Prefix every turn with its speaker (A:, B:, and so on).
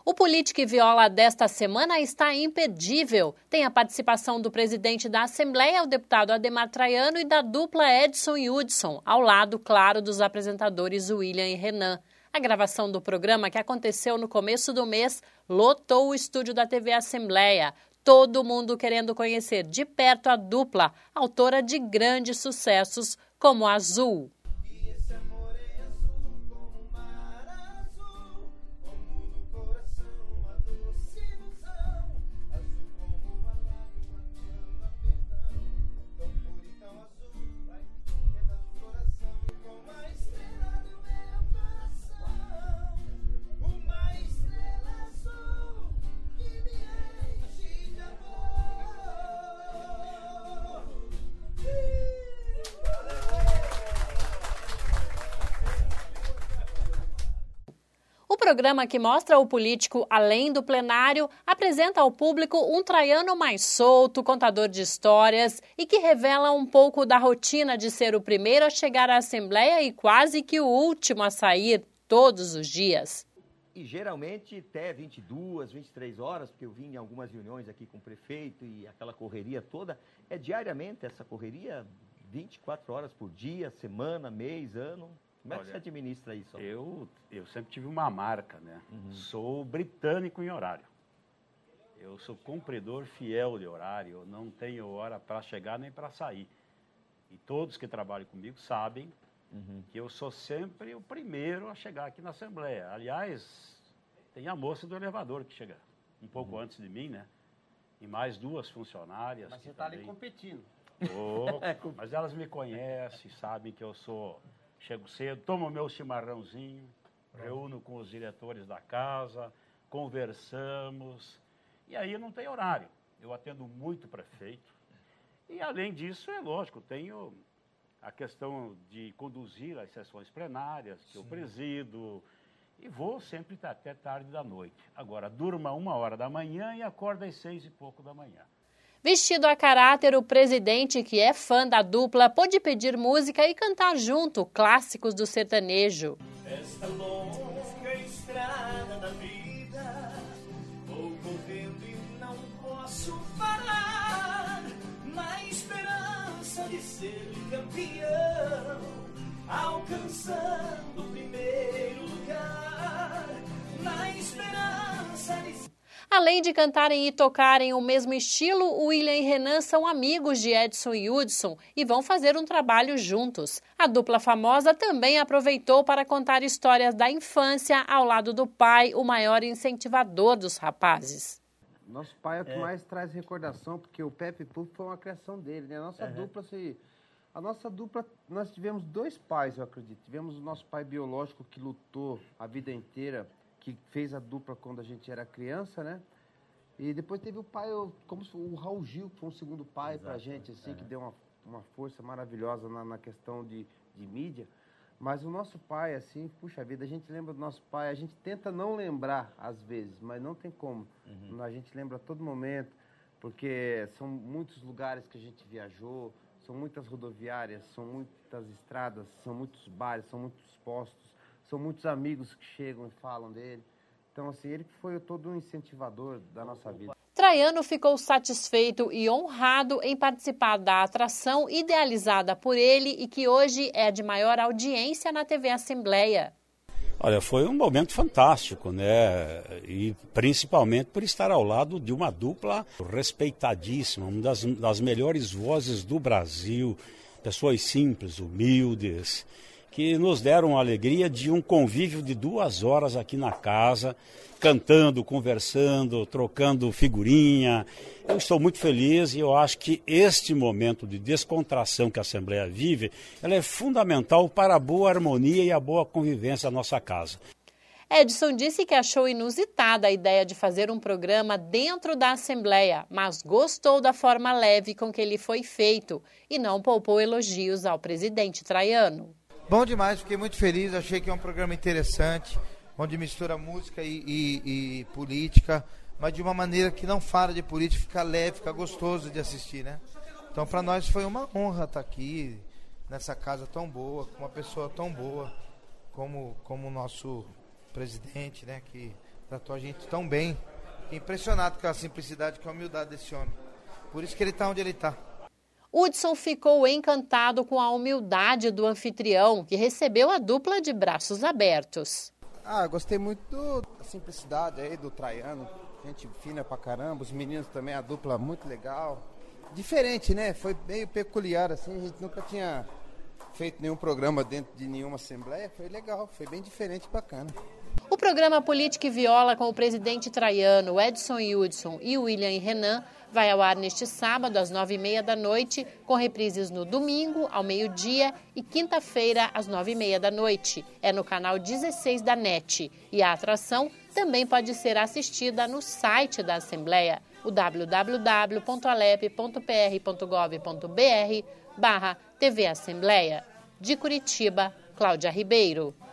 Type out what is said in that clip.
A: O Política e Viola desta semana está imperdível. Tem a participação do presidente da Assembleia, o deputado Adhemar Traiano, e da dupla Edson e Hudson, ao lado, claro, dos apresentadores William e Renan. A gravação do programa, que aconteceu no começo do mês, lotou o estúdio da TV Assembleia. Todo mundo querendo conhecer de perto a dupla, autora de grandes sucessos como Azul. O programa, que mostra o político além do plenário, apresenta ao público um Traiano mais solto, contador de histórias e que revela um pouco da rotina de ser o primeiro a chegar à Assembleia e quase que o último a sair todos os dias.
B: E geralmente até 22, 23 horas, porque eu vim em algumas reuniões aqui com o prefeito e aquela correria toda, é diariamente essa correria, 24 horas por dia, semana, mês, ano. Como é que você administra isso?
C: Eu sempre tive uma marca, né? Sou britânico em horário. Eu sou cumpridor fiel de horário, eu não tenho hora para chegar nem para sair. E todos que trabalham comigo sabem que eu sou sempre o primeiro a chegar aqui na Assembleia. Aliás, tem a moça do elevador que chega um pouco antes de mim, né? E mais duas funcionárias.
D: Mas você está ali competindo.
C: Mas elas me conhecem, sabem que eu sou... Chego cedo, tomo meu chimarrãozinho, reúno com os diretores da casa, conversamos, e aí não tem horário. Eu atendo muito prefeito. E, além disso, é lógico, tenho a questão de conduzir as sessões plenárias, que eu presido, e vou sempre até tarde da noite. Agora, durma 1h da manhã e acorda às 6 e pouco da manhã.
A: Vestido a caráter, o presidente, que é fã da dupla, pôde pedir música e cantar junto clássicos do sertanejo.
E: Esta longa estrada da vida, vou correndo e não posso parar, na esperança de ser campeão, alcançando o primeiro lugar, na esperança de...
A: Além de cantarem e tocarem o mesmo estilo, William e Renan são amigos de Edson e Hudson e vão fazer um trabalho juntos. A dupla famosa também aproveitou para contar histórias da infância ao lado do pai, o maior incentivador dos rapazes.
D: Nosso pai é o que mais traz recordação, porque o Pepe Puff foi uma criação dele, né? A nossa dupla, nós tivemos dois pais, eu acredito. Tivemos o nosso pai biológico, que lutou a vida inteira, que fez a dupla quando a gente era criança, né? E depois teve o pai, como o Raul Gil, que foi um segundo pai pra gente, assim, que deu uma força maravilhosa na questão de mídia. Mas o nosso pai, assim, puxa vida, a gente lembra do nosso pai, a gente tenta não lembrar às vezes, mas não tem como. A gente lembra a todo momento, porque são muitos lugares que a gente viajou, são muitas rodoviárias, são muitas estradas, são muitos bares, são muitos postos. São muitos amigos que chegam e falam dele. Então, assim, ele foi todo um incentivador da nossa vida.
A: Traiano ficou satisfeito e honrado em participar da atração idealizada por ele e que hoje é de maior audiência na TV Assembleia.
C: Olha, foi um momento fantástico, né? E principalmente por estar ao lado de uma dupla respeitadíssima, uma das melhores vozes do Brasil, pessoas simples, humildes, que nos deram a alegria de um convívio de 2 horas aqui na casa, cantando, conversando, trocando figurinha. Eu estou muito feliz e eu acho que este momento de descontração que a Assembleia vive, ela é fundamental para a boa harmonia e a boa convivência da nossa casa.
A: Edson disse que achou inusitada a ideia de fazer um programa dentro da Assembleia, mas gostou da forma leve com que ele foi feito e não poupou elogios ao presidente Traiano.
F: Bom demais, fiquei muito feliz, achei que é um programa interessante, onde mistura música e política, mas de uma maneira que não fala de política, fica leve, fica gostoso de assistir, né? Então, para nós foi uma honra estar aqui, nessa casa tão boa, com uma pessoa tão boa como o nosso presidente, né? Que tratou a gente tão bem. Fiquei impressionado com a simplicidade, com a humildade desse homem. Por isso que ele está onde ele está.
A: Hudson ficou encantado com a humildade do anfitrião, que recebeu a dupla de braços abertos.
D: Gostei muito da simplicidade aí do Traiano. Gente fina pra caramba. Os meninos também, a dupla muito legal. Diferente, né? Foi meio peculiar, assim. A gente nunca tinha feito nenhum programa dentro de nenhuma assembleia. Foi legal, foi bem diferente e bacana.
A: O programa Política e Viola com o presidente Traiano, Edson Hudson e William e Renan vai ao ar neste sábado às 9h30 da noite, com reprises no domingo, ao meio-dia e quinta-feira às 9h30 da noite. É no canal 16 da NET. E a atração também pode ser assistida no site da Assembleia, o www.alep.pr.gov.br/TV Assembleia. De Curitiba, Cláudia Ribeiro.